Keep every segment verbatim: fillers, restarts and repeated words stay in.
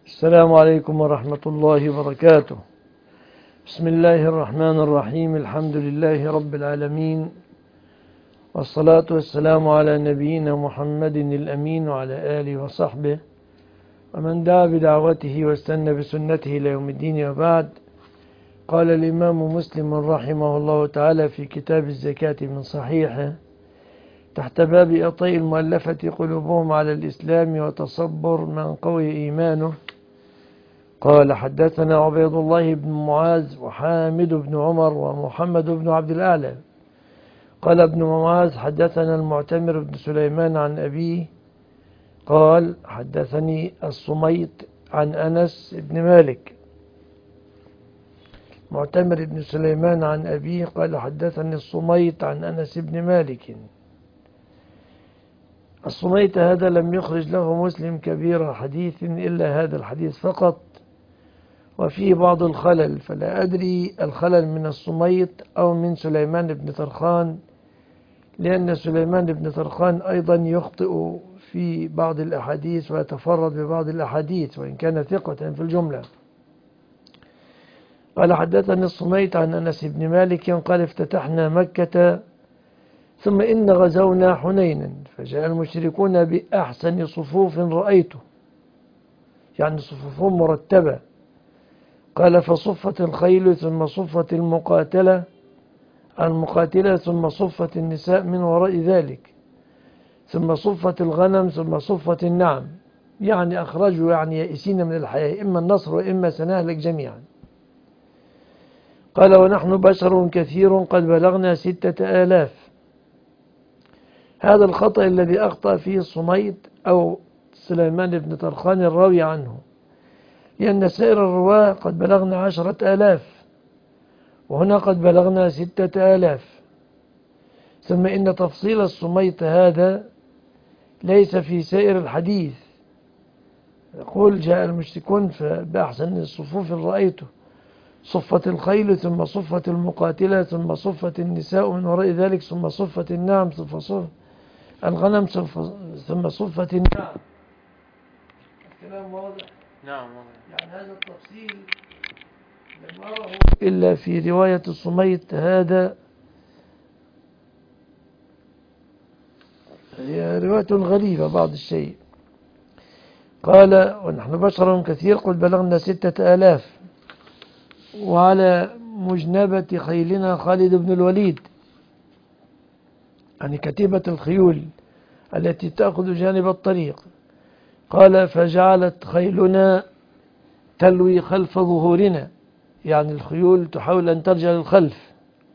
السلام عليكم ورحمة الله وبركاته. بسم الله الرحمن الرحيم. الحمد لله رب العالمين، والصلاة والسلام على نبينا محمد الأمين وعلى آله وصحبه ومن دعا بدعوته واستنى بسنته إلى يوم الدين. وبعد، قال الإمام مسلم رحمه الله تعالى في كتاب الزكاة من صحيحه تحت باب إعطاء المؤلفة قلوبهم على الإسلام وتصبر من قوي إيمانه، قال: حدثنا عبيد الله بن معاذ وحامد بن عمر ومحمد بن عبد الأعلى. قال ابن معاذ: حدثنا المعتمر بن سليمان عن أبيه قال: حدثني الصميت عن أنس بن مالك. معتمر بن سليمان عن أبيه قال: حدثني الصميت عن أنس بن مالك. الصميت هذا لم يخرج له مسلم كبير حديث إلا هذا الحديث فقط، وفيه بعض الخلل، فلا أدري الخلل من الصميت أو من سليمان بن طرخان، لأن سليمان بن طرخان أيضا يخطئ في بعض الأحاديث ويتفرد ببعض الأحاديث وإن كان ثقة في الجملة. قال: حدثني الصميت عن أنس بن مالك قال: افتتحنا مكة ثم إن غزونا حنينا فجاء المشركون بأحسن صفوف رأيته، يعني صفوفهم مرتبة. قال: فصفت الخيل ثم صفت المقاتلة المقاتلة ثم صفت النساء من وراء ذلك ثم صفت الغنم ثم صفت النعم، يعني أخرجوا يعني يائسين من الحياة، إما النصر وإما سنهلك جميعا. قال: ونحن بشر كثير قد بلغنا ستة آلاف. هذا الخطأ الذي أخطأ فيه الصميت أو سليمان بن طرخان الراوي عنه، لأن سائر الرواة قد بلغنا عشرة آلاف، وهنا قد بلغنا ستة آلاف. ثم إن تفصيل الصميت هذا ليس في سائر الحديث. يقول: جاء المشركون بأحسن الصفوف رأيته، صفت الخيل ثم صفت المقاتلة ثم صفت النساء من وراء ذلك ثم صفت النعم ثم صفت الغنم ثم صفت النعم. الكلام واضح؟ نعم. يعني هذا التفصيل لم أره إلا في رواية الصميت هذا، هي رواية غريبة بعض الشيء. قال: ونحن بشر كثير قد بلغنا ستة آلاف، وعلى مجنبة خيلنا خالد بن الوليد، يعني كتيبة الخيول التي تأخذ جانب الطريق. قال: فجعلت خيلنا تلوي خلف ظهورنا، يعني الخيول تحاول أن ترجع للخلف،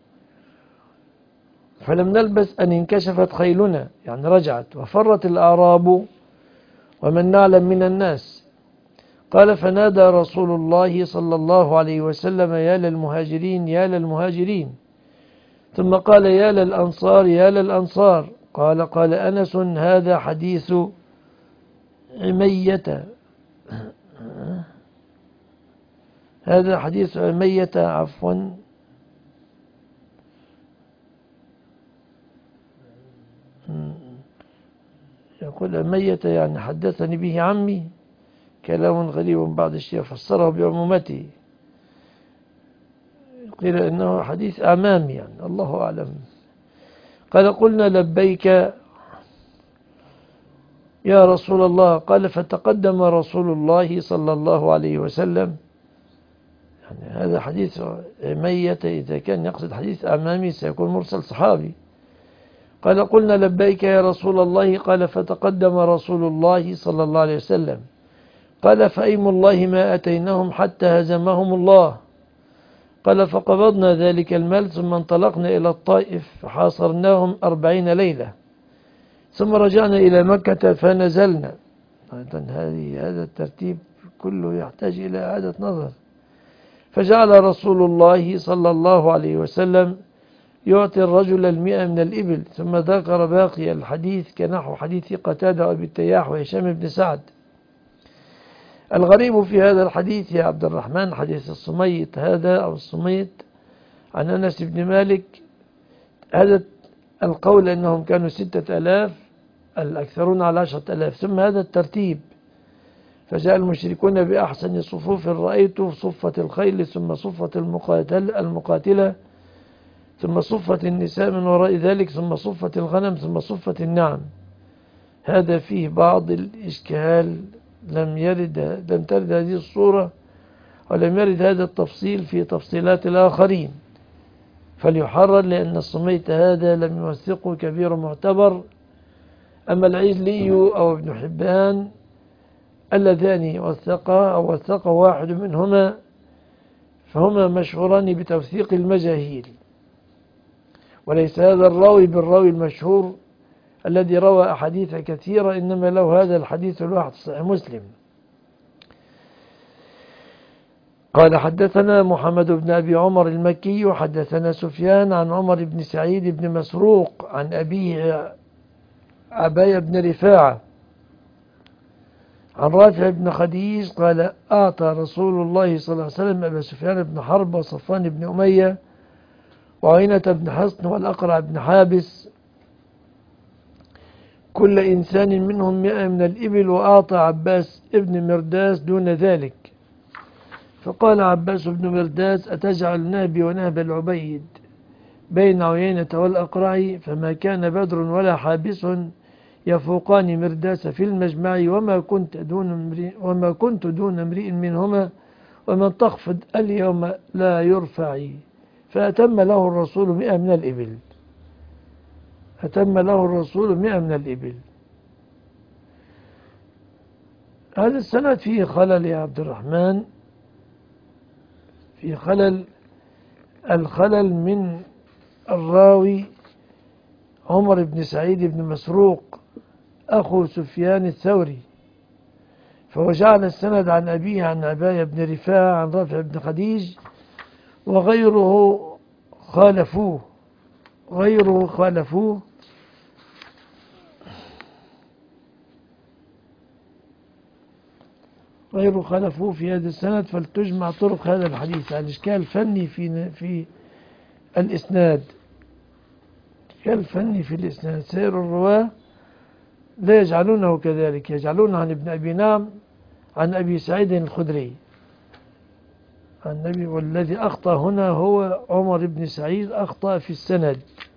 فلم نلبس أن انكشفت خيلنا، يعني رجعت، وفرت الأعراب ومن نعلم من الناس. قال: فنادى رسول الله صلى الله عليه وسلم: يا للمهاجرين يا للمهاجرين، ثم قال: يا للأنصار يا للأنصار. قال قال أنس: هذا حديث عمية هذا حديث عمية عفوا يقول عمية يعني حدثني به عمي، كلام غريب بعض الشيء فسره بعمومته، قيل إنه حديث أمامي، يعني الله أعلم. قال: قلنا لبيك يا رسول الله. قال: فتقدم رسول الله صلى الله عليه وسلم، يعني هذا حديث عمية إذا كان يقصد حديث أمامي سيكون مرسل صحابي. قال: قلنا لبيك يا رسول الله. قال: فتقدم رسول الله صلى الله عليه وسلم. قال: فأيم الله ما أتيناهم حتى هزمهم الله. قال: فقبضنا ذلك المال ثم انطلقنا إلى الطائف فحاصرناهم أربعين ليلة ثم رجعنا إلى مكة فنزلنا. هذه هذا الترتيب كله يحتاج إلى إعادة نظر. فجعل رسول الله صلى الله عليه وسلم يعطي الرجل المئة من الإبل، ثم ذكر باقي الحديث كنحو حديث قتادة وأبي التياح وهشام بن سعد. الغريب في هذا الحديث يا عبد الرحمن حديث الصميت هذا أو الصميت عن أنس بن مالك، هذا القول أنهم كانوا ستة ألاف، الأكثرون على عشرة ألاف، ثم هذا الترتيب. فجاء المشركون بأحسن صفوف رأيت صفة الخيل ثم صفة المقاتل المقاتلة ثم صفة النساء من وراء ذلك ثم صفة الغنم ثم صفة النعم. هذا فيه بعض الإشكال، لم يرد لم ترد هذه الصورة ولم يرد هذا التفصيل في تفصيلات الآخرين، فليحرر لأن الصميت هذا لم يوثقه كبير معتبر. أما العجلي أو ابن حبان اللذان وثقا أو وثق واحد منهما فهما مشهوران بتوثيق المجاهيل، وليس هذا الراوي بالراوي المشهور الذي روى أحاديث كثيرة، إنما له هذا الحديث الواحد في صحيح مسلم. قال حدثنا محمد بن أبي عمر المكي وحدثنا سفيان عن عمر بن سعيد بن مسروق عن أبيه عباية بن رفاعة عن رافع بن خديج قال أعطى رسول الله صلى الله عليه وسلم أبا سفيان بن حرب وصفوان بن أمية وعينة بن حصن والأقرع بن حابس كل إنسان منهم مئة من الإبل، وأعطى عباس ابن مرداس دون ذلك. فقال عباس بن مرداس أتجعل نهبي ونهب العبيد بين عيينة والأقرع؟ فما كان بدر ولا حابس يفوقان مرداس في المجمع، وما كنت دون امرئ وما كنت دون امرئ منهما، ومن تخفض اليوم لا يرفع. فأتم له الرسول مئة من الإبل أتم له الرسول مئة من الإبل. هذا السند فيه خلل يا عبد الرحمن، في خلل. الخلل من الراوي عمر بن سعيد بن مسروق أخو سفيان الثوري، فهو جعل السند عن أبيه عن عباية بن رفاعة عن رافع بن خديج، وغيره خالفوه غيره خالفوه غيره خالفوه في هذا السند، فلتجمع طرق هذا الحديث. الإشكال فني في في الإسناد إشكال فني في الإسناد. سير الرواة لا يجعلونه كذلك، يجعلون عن ابن أبي نعم عن أبي سعيد الخدري عن النبي، والذي أخطأ هنا هو عمر بن سعيد، أخطأ في السند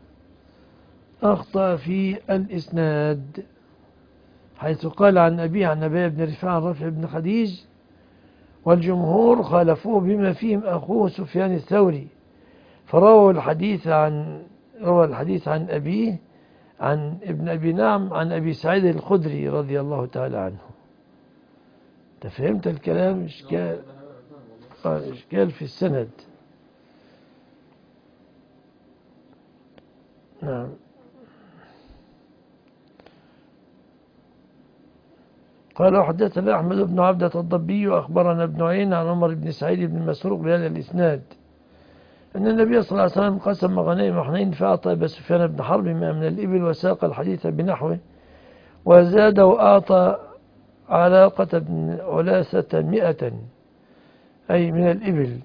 أخطأ في الإسناد، حيث قال عن أبي عن أبي بن رفاعة عن رافع بن خديج، والجمهور خالفوه بما فيهم أخوه سفيان الثوري، فرووا الحديث عن روى الحديث عن أبيه عن ابن أبي نعم عن أبي سعيد الخدري رضي الله تعالى عنه. تفهمت الكلام؟ إشكال آه إشكال في السند. نعم. قال حدثنا أحمد بن عبدة الضبي وأخبرنا ابن عين عن عمر بن سعيد بن مسروق بهذا الإسناد أن النبي صلى الله عليه وسلم قسم غنائم حنين فأعطى أبا سفيان بن حرب مئة من الإبل وساق الحديث بنحوه، وزاد وأعطى علاقة بن علاثة مئة أي من الإبل.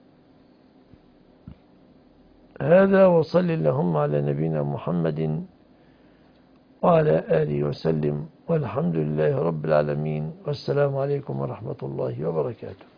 هذا، وصل اللهم على نبينا محمد وعلى آله وسلم، والحمد لله رب العالمين، والسلام عليكم ورحمة الله وبركاته.